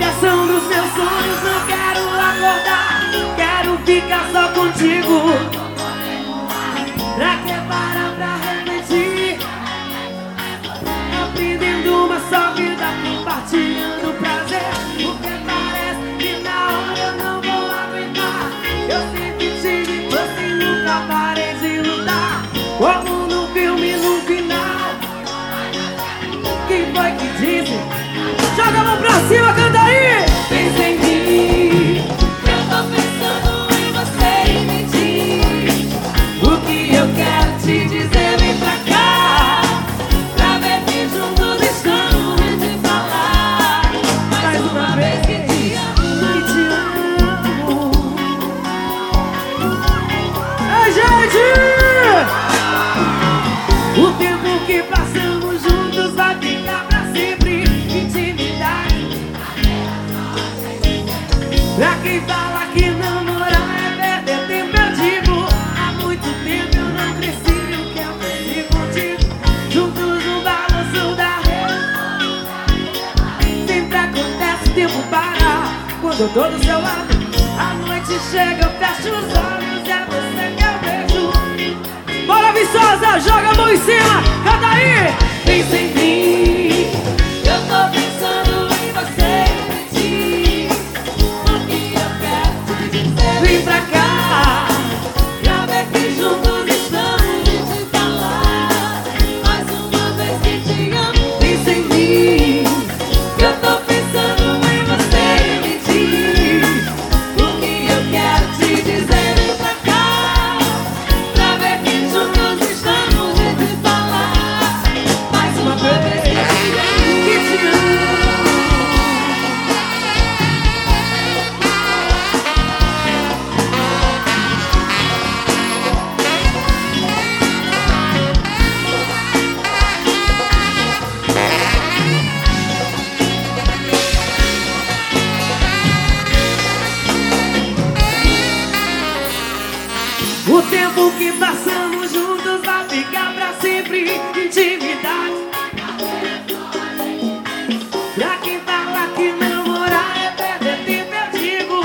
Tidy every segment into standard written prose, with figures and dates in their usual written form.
coração dos meus sonhos, não quero acordar, quero ficar só contigo. Pra que parar pra refletir? Aprendendo uma só vida, compartilhando prazer. Porque parece que na hora eu não vou aguentar. Eu sempre tive força e nunca parei de lutar. Como no filme no final. Quem foi que disse? Joga a mão pra cima, canta aí! Pensa em mim, eu tô pensando em você e me diz o que eu quero te dizer, vem pra cá, pra ver que juntos estamos de falar. Mais uma vez que te amo. Ei, gente! O tempo que passamos juntos vai ficar pra sempre. Intimidade. Pra quem fala que namorar é perder tempo, eu digo, há muito tempo eu não cresci, eu quero crescer contigo. Juntos no balanço da rede. Sempre acontece, o tempo para quando eu tô do seu lado. A noite chega, eu fecho os olhos, é você que eu vejo. Bora, Viçosa, joga a mão em cima, canta aí! Pensa em mim, eu tô pensando em você e me diz o que eu quero te dizer. Vem pra cá, pra ver que juntos estamos de te falar. Mais uma vez que te amo. Pensa em mim, eu tô pensando em você e me diz o que eu quero te dizer. Vem pra cá, pra ver que juntos estamos de te falar. Mais uma vez que te amo. O tempo que passamos juntos vai ficar pra sempre. Intimidade. Pra quem fala que namorar é perder tempo, eu digo,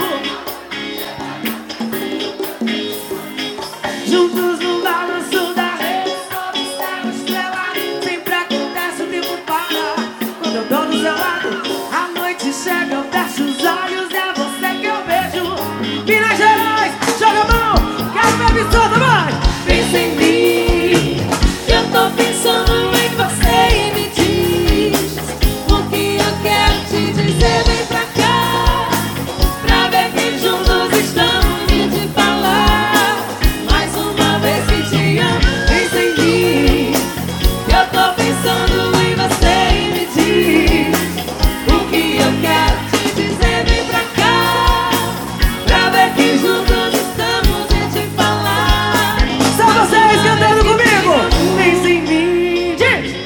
juntos no balanço da rede, sob o céu estrelado. Sempre acontece, o tempo para quando eu tô do seu lado. A noite chega, eu fecho os olhos, é você que eu vejo. Minas Gerais, joga a mão, quero ver Viçosa, vai! Pensa em mim, eu tô pensando em você e me diz o que eu quero te dizer. Vem pra cá, pra ver que juntos estamos de te falar. Mais uma vez que te amo. Pensa em mim, eu tô pensando em você e me diz o que eu quero te dizer. Vem pra cá, pra ver que juntos estamos de te falar. Só vocês cantando comigo. Pensa em mim, diz.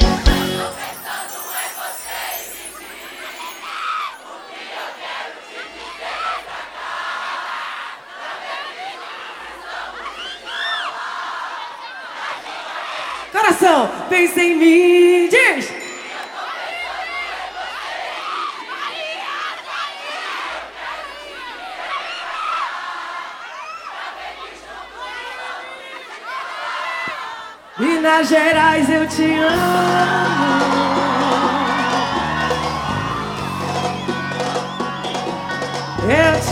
Coração, pensa em mim, diz. Minas Gerais, eu te amo. Eu